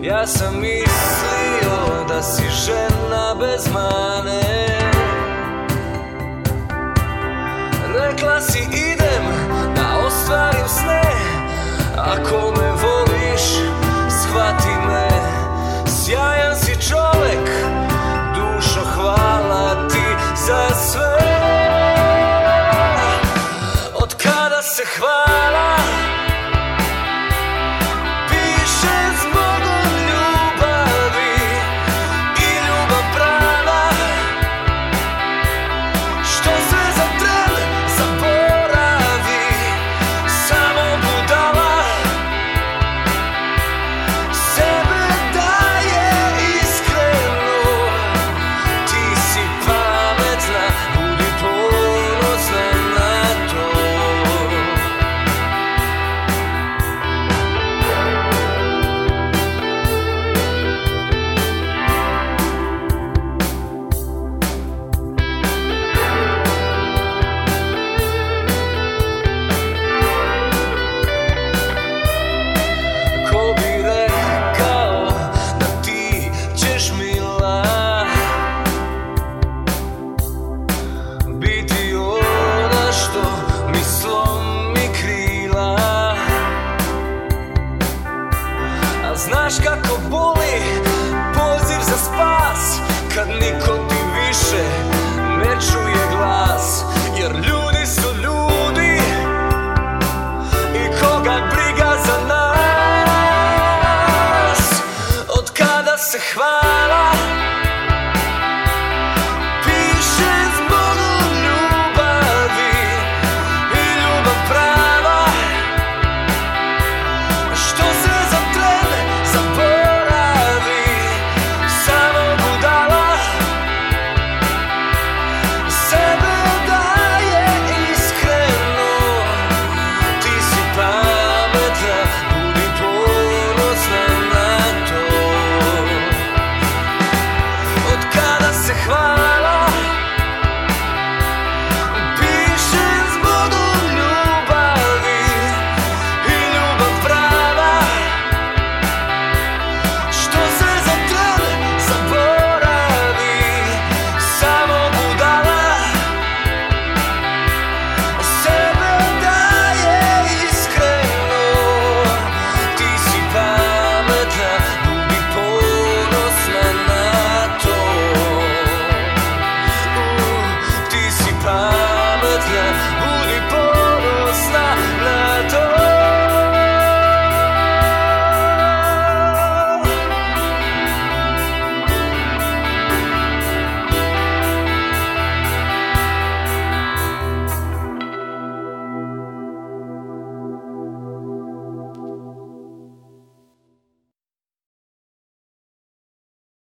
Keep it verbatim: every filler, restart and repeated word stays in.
Ja sam mislio da si žena bez mane. Rekla si idem da ostvarim sne. Ako me voliš, shvati me. Sjajan si čovek, dušo, hvala ti za sve. Od kada se hvala piše zbogom ljubavi i ljubav prava, što sve za tren zaboravi, samo budala sebe daje iskreno. Ti si pametna, budi ponosna na to. Ko bi rekao da ti ćeš, mila, biti ona što mi slomi krila. A znaš kako boli poziv za spas kad niko ti više ne čuje glas.